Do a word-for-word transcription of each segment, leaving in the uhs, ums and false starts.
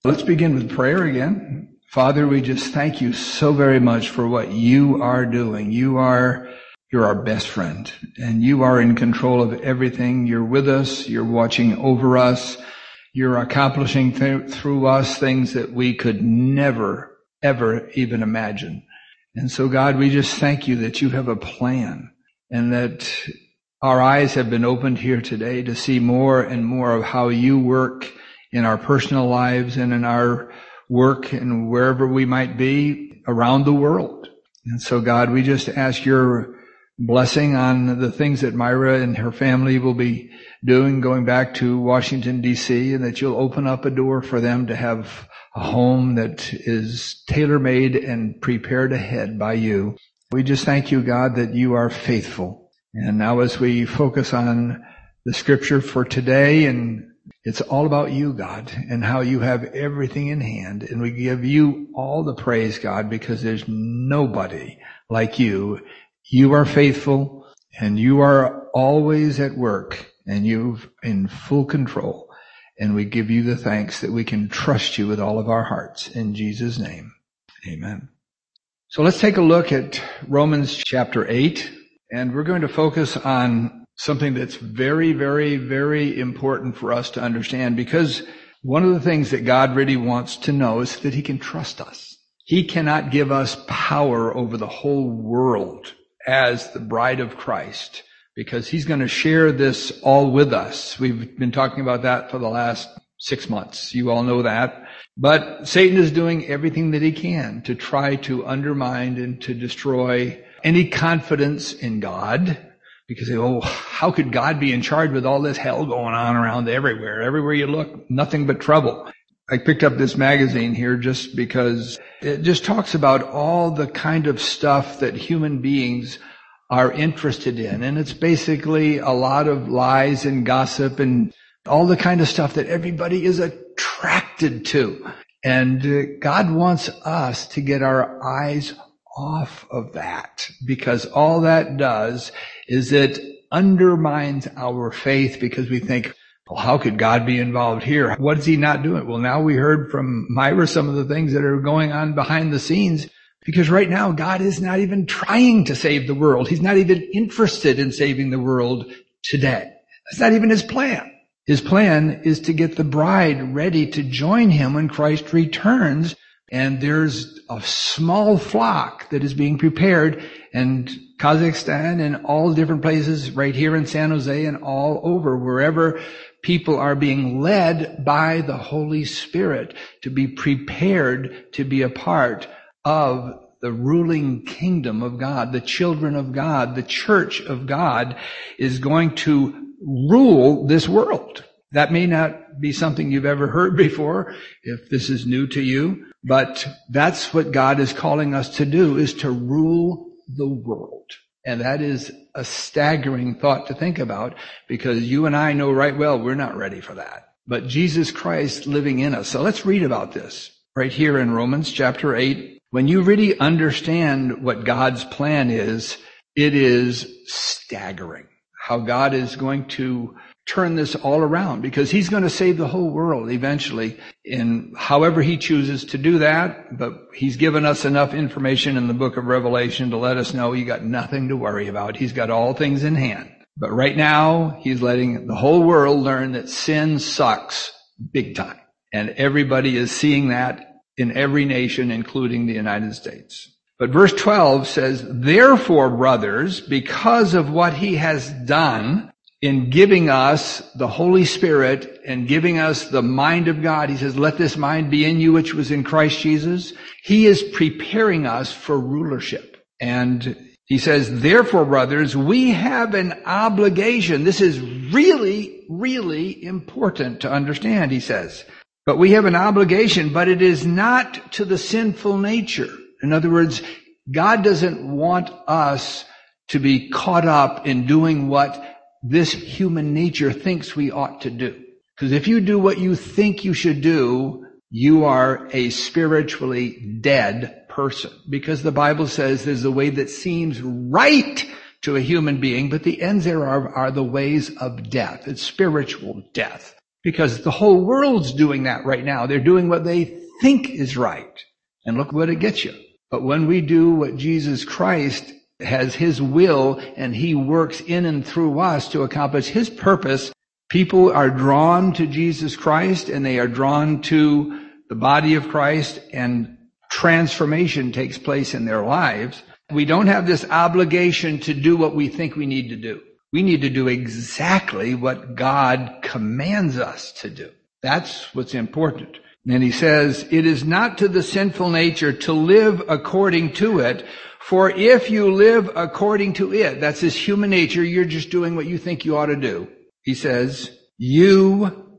Let's begin with prayer again. Father, we just thank you so very much for what you are doing. You are, you're our best friend, and you are in control of everything. You're with us. You're watching over us. You're accomplishing th- through us things that we could never, ever even imagine. And so, God, we just thank you that you have a plan and that our eyes have been opened here today to see more and more of how you work in our personal lives and in our work and wherever we might be around the world. And so, God, we just ask your blessing on the things that Myra and her family will be doing, going back to Washington, D C, and that you'll open up a door for them to have a home that is tailor-made and prepared ahead by you. We just thank you, God, that you are faithful. And now as we focus on the scripture for today, and it's all about you, God, and how you have everything in hand. And we give you all the praise, God, because there's nobody like you. You are faithful, and you are always at work, and you're in full control. And we give you the thanks that we can trust you with all of our hearts. In Jesus' name, amen. So let's take a look at Romans chapter eight, and we're going to focus on something that's very, very, very important for us to understand, because one of the things that God really wants to know is that he can trust us. He cannot give us power over the whole world as the bride of Christ, because he's going to share this all with us. We've been talking about that for the last six months. You all know that. But Satan is doing everything that he can to try to undermine and to destroy any confidence in God. Because, oh, how could God be in charge with all this hell going on around everywhere? Everywhere you look, nothing but trouble. I picked up this magazine here just because it just talks about all the kind of stuff that human beings are interested in. And it's basically a lot of lies and gossip and all the kind of stuff that everybody is attracted to. And God wants us to get our eyes off of that, because all that does is it undermines our faith, because we think, well, how could God be involved here? What is he not doing? Well, now we heard from Myra some of the things that are going on behind the scenes, because right now God is not even trying to save the world. He's not even interested in saving the world today. That's not even his plan. His plan is to get the bride ready to join him when Christ returns. And there's a small flock that is being prepared, and Kazakhstan and all different places right here in San Jose and all over, wherever people are being led by the Holy Spirit to be prepared to be a part of the ruling kingdom of God. The children of God, the church of God, is going to rule this world. That may not be something you've ever heard before, if this is new to you, but that's what God is calling us to do, is to rule the world. And that is a staggering thought to think about, because you and I know right well we're not ready for that. But Jesus Christ living in us. So let's read about this right here in Romans chapter eight. When you really understand what God's plan is, it is staggering how God is going to turn this all around, because he's going to save the whole world eventually in however he chooses to do that. But he's given us enough information in the book of Revelation to let us know you got nothing to worry about. He's got all things in hand. But right now, he's letting the whole world learn that sin sucks big time. And everybody is seeing that in every nation, including the United States. But verse twelve says, therefore, brothers, because of what he has done in giving us the Holy Spirit and giving us the mind of God, he says, let this mind be in you which was in Christ Jesus. He is preparing us for rulership. And he says, therefore, brothers, we have an obligation. This is really, really important to understand, he says. But we have an obligation, but it is not to the sinful nature. In other words, God doesn't want us to be caught up in doing what this human nature thinks we ought to do. Because if you do what you think you should do, you are a spiritually dead person. Because the Bible says there's a way that seems right to a human being, but the ends there are, are the ways of death. It's spiritual death. Because the whole world's doing that right now. They're doing what they think is right. And look what it gets you. But when we do what Jesus Christ has His will and He works in and through us to accomplish His purpose, people are drawn to Jesus Christ and they are drawn to the body of Christ, and transformation takes place in their lives. We don't have this obligation to do what we think we need to do. We need to do exactly what God commands us to do. That's what's important. And He says, it is not to the sinful nature to live according to it, for if you live according to it, that's this human nature, you're just doing what you think you ought to do. He says, you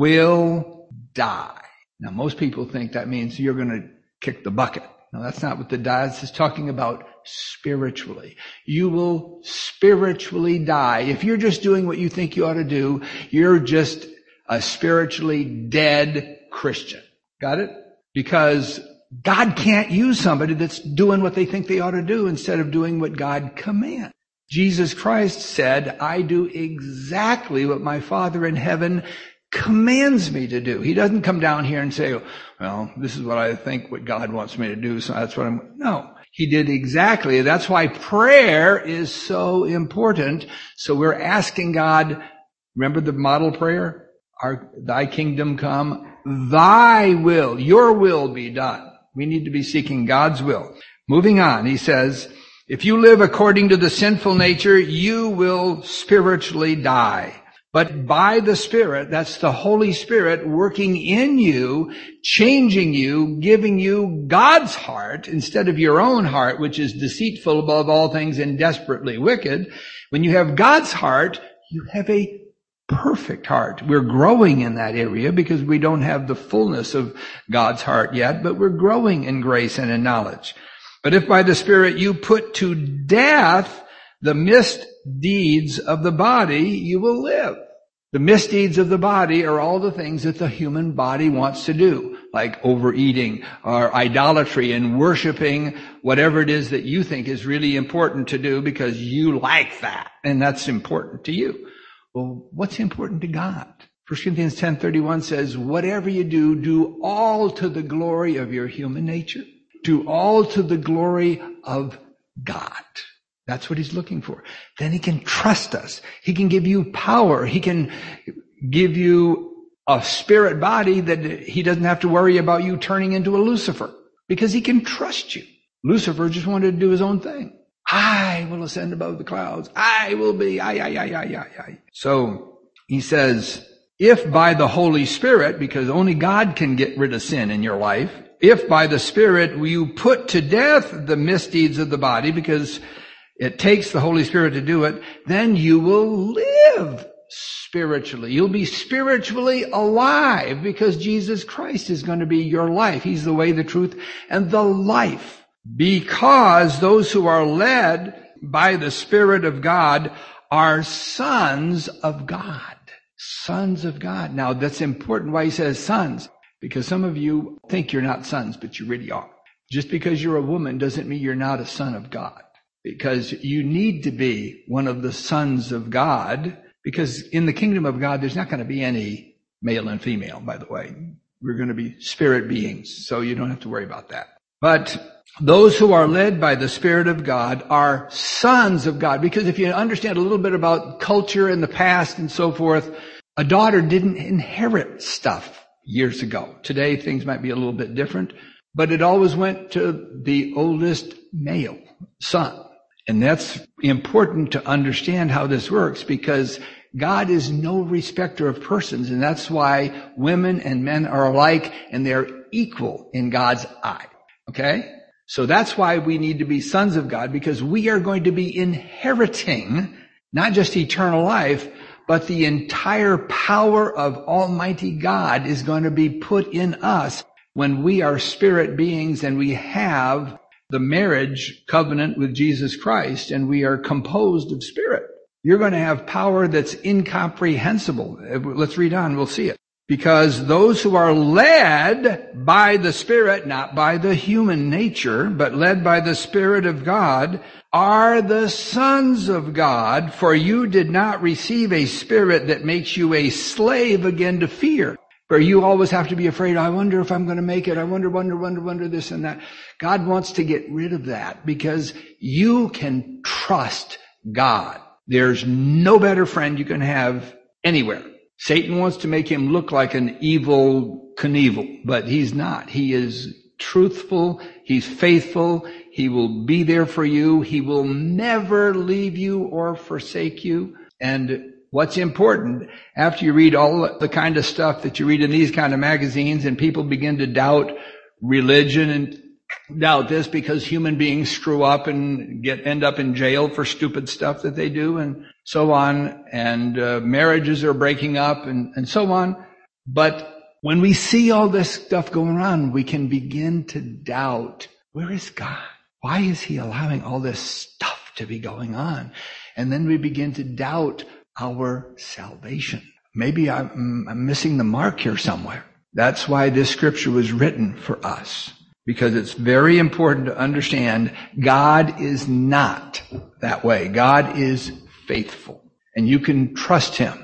will die. Now, most people think that means you're going to kick the bucket. No, that's not what the die is. It's talking about spiritually. You will spiritually die. If you're just doing what you think you ought to do, you're just a spiritually dead Christian. Got it? Because God can't use somebody that's doing what they think they ought to do instead of doing what God commands. Jesus Christ said, I do exactly what my Father in heaven commands me to do. He doesn't come down here and say, well, this is what I think what God wants me to do, so that's what I'm... No. He did exactly. That's why prayer is so important. So we're asking God, remember the model prayer? Our, thy kingdom come, thy will, your will be done. We need to be seeking God's will. Moving on, he says, if you live according to the sinful nature, you will spiritually die. But by the Spirit, that's the Holy Spirit working in you, changing you, giving you God's heart instead of your own heart, which is deceitful above all things and desperately wicked. When you have God's heart, you have a perfect heart. We're growing in that area because we don't have the fullness of God's heart yet, but we're growing in grace and in knowledge. But if by the Spirit you put to death the misdeeds of the body, you will live. The misdeeds of the body are all the things that the human body wants to do, like overeating or idolatry and worshiping whatever it is that you think is really important to do because you like that, and that's important to you. Well, what's important to God? First Corinthians ten thirty-one says, whatever you do, do all to the glory of your human nature. Do all to the glory of God. That's what He's looking for. Then He can trust us. He can give you power. He can give you a spirit body that He doesn't have to worry about you turning into a Lucifer, because He can trust you. Lucifer just wanted to do his own thing. I will ascend above the clouds. I will be, I, I, I, I, I, I. So he says, if by the Holy Spirit, because only God can get rid of sin in your life, if by the Spirit you put to death the misdeeds of the body, because it takes the Holy Spirit to do it, then you will live spiritually. You'll be spiritually alive because Jesus Christ is going to be your life. He's the way, the truth, and the life. Because those who are led by the Spirit of God are sons of God. Sons of God. Now, that's important why he says sons, because some of you think you're not sons, but you really are. Just because you're a woman doesn't mean you're not a son of God. Because you need to be one of the sons of God, because in the kingdom of God, there's not going to be any male and female, by the way. We're going to be spirit beings, so you don't have to worry about that. But those who are led by the Spirit of God are sons of God. Because if you understand a little bit about culture in the past and so forth, a daughter didn't inherit stuff years ago. Today, things might be a little bit different, but it always went to the oldest male son. And that's important to understand how this works, because God is no respecter of persons, and that's why women and men are alike, and they're equal in God's eye. Okay? So that's why we need to be sons of God, because we are going to be inheriting not just eternal life, but the entire power of Almighty God is going to be put in us when we are spirit beings and we have the marriage covenant with Jesus Christ, and we are composed of spirit. You're going to have power that's incomprehensible. Let's read on, we'll see it. Because those who are led by the Spirit, not by the human nature, but led by the Spirit of God, are the sons of God. For you did not receive a spirit that makes you a slave again to fear. Where you always have to be afraid, I wonder if I'm going to make it. I wonder, wonder, wonder, wonder this and that. God wants to get rid of that because you can trust God. There's no better friend you can have anywhere. Satan wants to make him look like an evil Knievel, but he's not. He is truthful. He's faithful. He will be there for you. He will never leave you or forsake you. And what's important, after you read all the kind of stuff that you read in these kind of magazines and people begin to doubt religion and doubt this because human beings screw up and get end up in jail for stupid stuff that they do and so on, and uh, marriages are breaking up and, and so on. But when we see all this stuff going on, we can begin to doubt, where is God? Why is he allowing all this stuff to be going on? And then we begin to doubt our salvation. Maybe I'm, I'm missing the mark here somewhere. That's why this scripture was written for us. Because it's very important to understand God is not that way. God is faithful. And you can trust him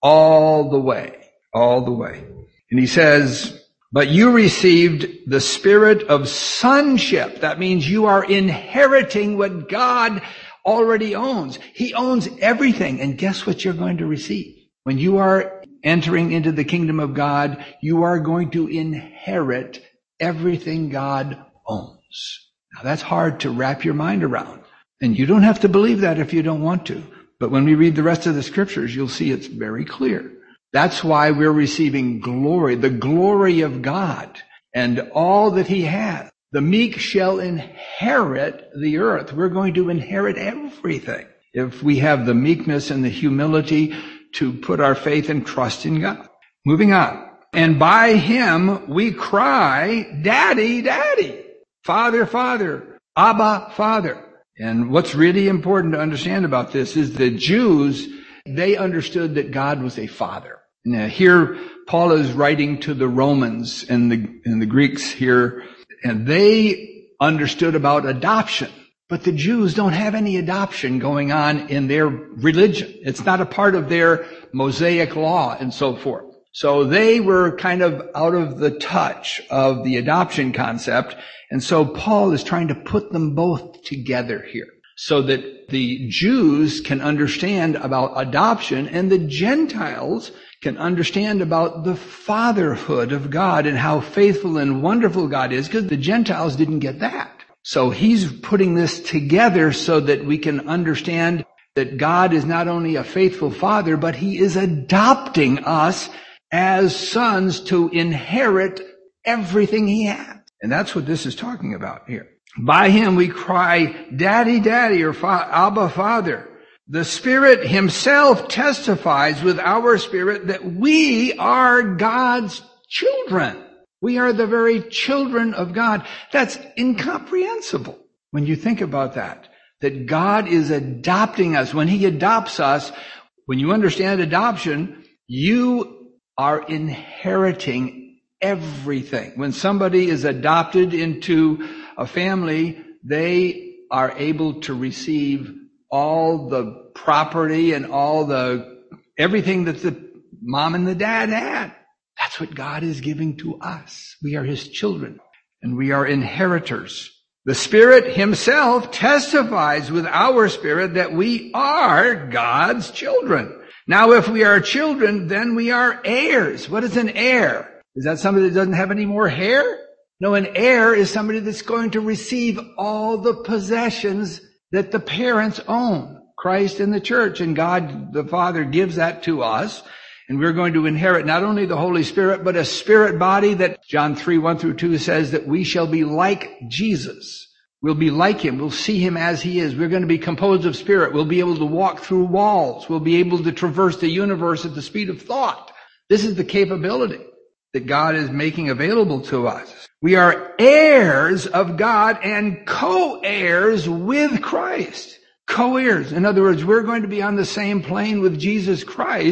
all the way, all the way. And he says, but you received the spirit of sonship. That means you are inheriting what God already owns. He owns everything. And guess what you're going to receive? When you are entering into the kingdom of God, you are going to inherit everything God owns. Now that's hard to wrap your mind around. And you don't have to believe that if you don't want to. But when we read the rest of the scriptures, you'll see it's very clear. That's why we're receiving glory, the glory of God and all that he has. The meek shall inherit the earth. We're going to inherit everything if we have the meekness and the humility to put our faith and trust in God. Moving on. And by him we cry, Daddy, Daddy, Father, Father, Abba, Father. And what's really important to understand about this is the Jews, they understood that God was a father. Now here Paul is writing to the Romans and the, and the Greeks here, and they understood about adoption. But the Jews don't have any adoption going on in their religion. It's not a part of their Mosaic law and so forth. So they were kind of out of the touch of the adoption concept. And so Paul is trying to put them both together here so that the Jews can understand about adoption and the Gentiles can understand about the fatherhood of God and how faithful and wonderful God is, because the Gentiles didn't get that. So he's putting this together so that we can understand that God is not only a faithful father, but he is adopting us as sons to inherit everything he has. And that's what this is talking about here. By him we cry, Daddy, Daddy, or Fa- Abba, Father. The Spirit himself testifies with our spirit that we are God's children. We are the very children of God. That's incomprehensible when you think about that. That God is adopting us. When he adopts us, when you understand adoption, you are inheriting everything. When somebody is adopted into a family, they are able to receive all the property and all the, everything that the mom and the dad had. That's what God is giving to us. We are his children and we are inheritors. The Spirit himself testifies with our spirit that we are God's children. Now, if we are children, then we are heirs. What is an heir? Is that somebody that doesn't have any more hair? No, an heir is somebody that's going to receive all the possessions that the parents own. Christ and the church, and God the Father gives that to us. And we're going to inherit not only the Holy Spirit, but a spirit body that John three, one through two says that we shall be like Jesus. We'll be like him. We'll see him as he is. We're going to be composed of spirit. We'll be able to walk through walls. We'll be able to traverse the universe at the speed of thought. This is the capability that God is making available to us. We are heirs of God and co-heirs with Christ. Co-heirs. In other words, we're going to be on the same plane with Jesus Christ.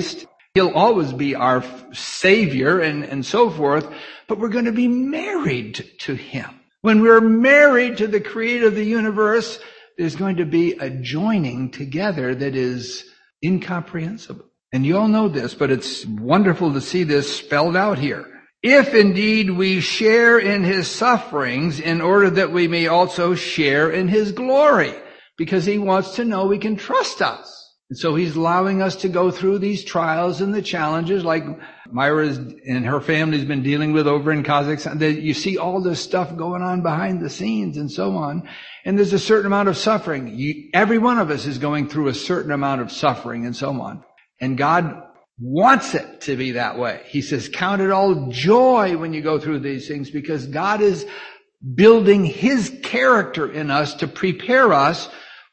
He'll always be our Savior and, and so forth, but we're going to be married to Him. When we're married to the Creator of the universe, there's going to be a joining together that is incomprehensible. And you all know this, but it's wonderful to see this spelled out here. If indeed we share in His sufferings, in order that we may also share in His glory, because He wants to know we can trust us. And so He's allowing us to go through these trials and the challenges like Myra and her family's been dealing with over in Kazakhstan. You see all this stuff going on behind the scenes and so on. And there's a certain amount of suffering. You, every one of us is going through a certain amount of suffering and so on. And God wants it to be that way. He says, count it all joy when you go through these things, because God is building His character in us to prepare us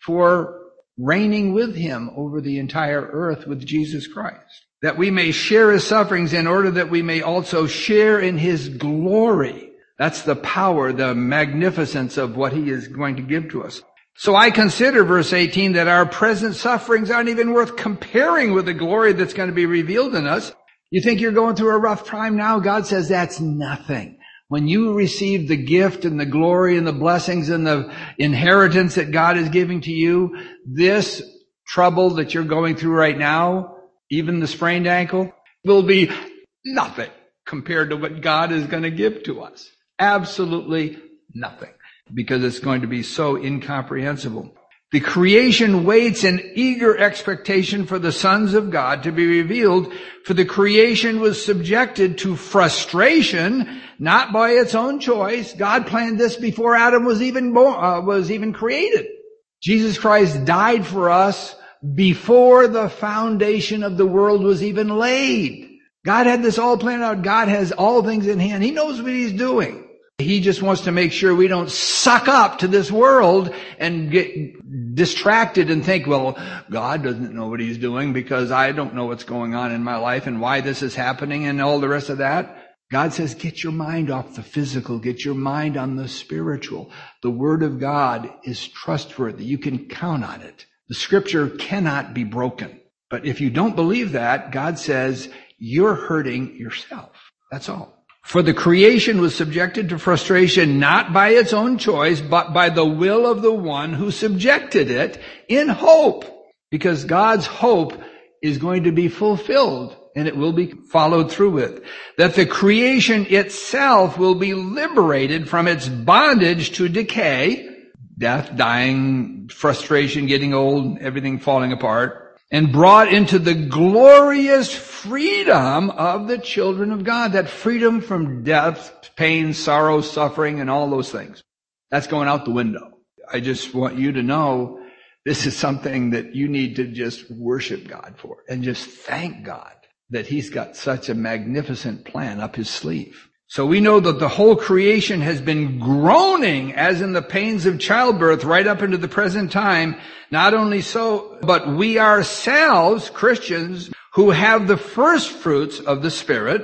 for reigning with Him over the entire earth with Jesus Christ. That we may share His sufferings in order that we may also share in His glory. That's the power, the magnificence of what He is going to give to us. So I consider, verse eighteen, that our present sufferings aren't even worth comparing with the glory that's going to be revealed in us. You think you're going through a rough time now? God says that's nothing. When you receive the gift and the glory and the blessings and the inheritance that God is giving to you, this trouble that you're going through right now, even the sprained ankle, will be nothing compared to what God is going to give to us. Absolutely nothing. Because it's going to be so incomprehensible. The creation waits in eager expectation for the sons of God to be revealed, for the creation was subjected to frustration, not by its own choice. God planned this before Adam was even born, uh, was even created. Jesus Christ died for us before the foundation of the world was even laid. God had this all planned out. God has all things in hand. He knows what He's doing. He just wants to make sure we don't suck up to this world and get distracted and think, well, God doesn't know what He's doing because I don't know what's going on in my life and why this is happening and all the rest of that. God says, get your mind off the physical. Get your mind on the spiritual. The Word of God is trustworthy. You can count on it. The Scripture cannot be broken. But if you don't believe that, God says, you're hurting yourself. That's all. For the creation was subjected to frustration not by its own choice, but by the will of the one who subjected it, in hope. Because God's hope is going to be fulfilled, and it will be followed through with. That the creation itself will be liberated from its bondage to decay, death, dying, frustration, getting old, everything falling apart, and brought into the glorious freedom of the children of God. That freedom from death, pain, sorrow, suffering, and all those things. That's going out the window. I just want you to know this is something that you need to just worship God for and just thank God that He's got such a magnificent plan up His sleeve. So we know that the whole creation has been groaning as in the pains of childbirth right up into the present time. Not only so, but we ourselves, Christians, who have the first fruits of the Spirit,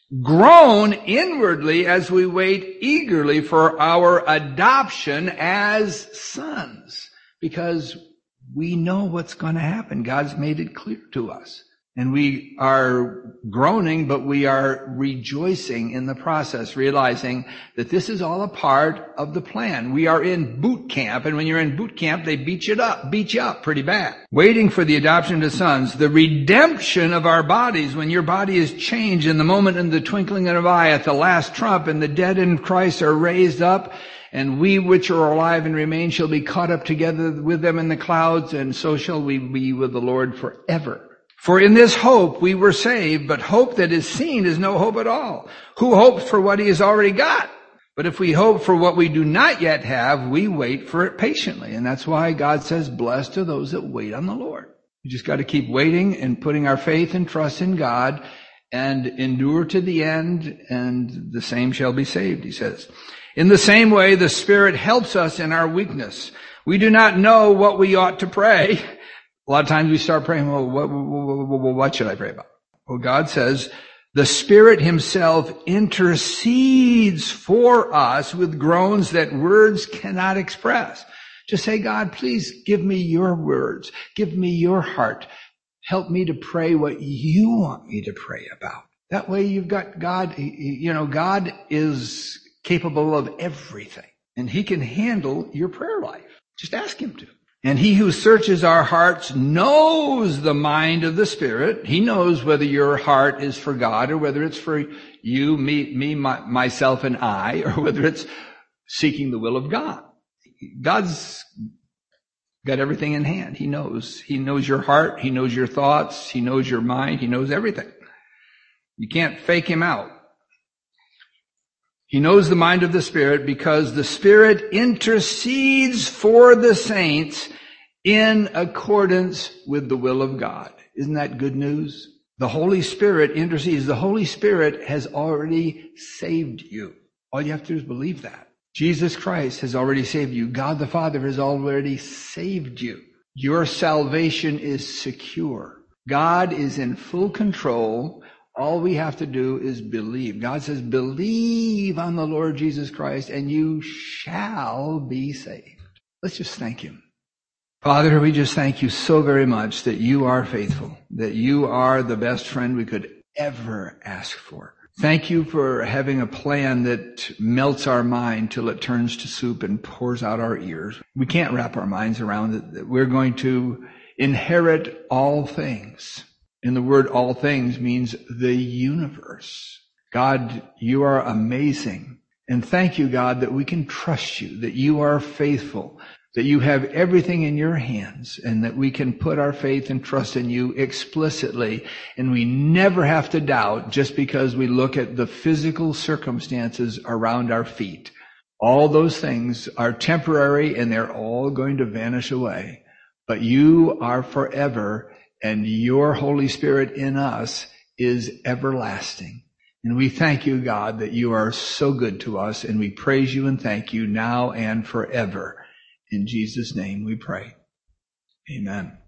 groan inwardly as we wait eagerly for our adoption as sons. Because we know what's going to happen. God's made it clear to us. And we are groaning, but we are rejoicing in the process, realizing that this is all a part of the plan. We are in boot camp, and when you're in boot camp, they beat you up, beat you up pretty bad. Waiting for the adoption of sons, the redemption of our bodies, when your body is changed in the moment, in the twinkling of an eye, at the last trump, and the dead in Christ are raised up, and we which are alive and remain shall be caught up together with them in the clouds, and so shall we be with the Lord forever. For in this hope we were saved, but hope that is seen is no hope at all. Who hopes for what he has already got? But if we hope for what we do not yet have, we wait for it patiently. And that's why God says, blessed are those that wait on the Lord. We just got to keep waiting and putting our faith and trust in God and endure to the end, and the same shall be saved, he says. In the same way, the Spirit helps us in our weakness. We do not know what we ought to pray. A lot of times we start praying, well, what, what, what should I pray about? Well, God says, the Spirit Himself intercedes for us with groans that words cannot express. Just say, God, please give me your words. Give me your heart. help me to pray what you want me to pray about. That way you've got God, you know, God is capable of everything, and he can handle your prayer life. Just ask him to. And he who searches our hearts knows the mind of the Spirit. He knows whether your heart is for God or whether it's for you, me, me, my, myself, and I, or whether it's seeking the will of God. God's got everything in hand. He knows. He knows your heart. He knows your thoughts. He knows your mind. He knows everything. You can't fake him out. He knows the mind of the Spirit because the Spirit intercedes for the saints in accordance with the will of God. Isn't that good news? The Holy Spirit intercedes. The Holy Spirit has already saved you. All you have to do is believe that. Jesus Christ has already saved you. God the Father has already saved you. Your salvation is secure. God is in full control. All we have to do is believe. God says, believe on the Lord Jesus Christ and you shall be saved. Let's just thank him. Father, we just thank you so very much that you are faithful, that you are the best friend we could ever ask for. Thank you for having a plan that melts our mind till it turns to soup and pours out our ears. We can't wrap our minds around it, that we're going to inherit all things. And the word all things means the universe. God, you are amazing. And thank you, God, that we can trust you, that you are faithful, that you have everything in your hands, and that we can put our faith and trust in you explicitly. And we never have to doubt just because we look at the physical circumstances around our feet. All those things are temporary and they're all going to vanish away. But you are forever, and your Holy Spirit in us is everlasting. And we thank you, God, that you are so good to us, and we praise you and thank you now and forever. In Jesus' name we pray. Amen.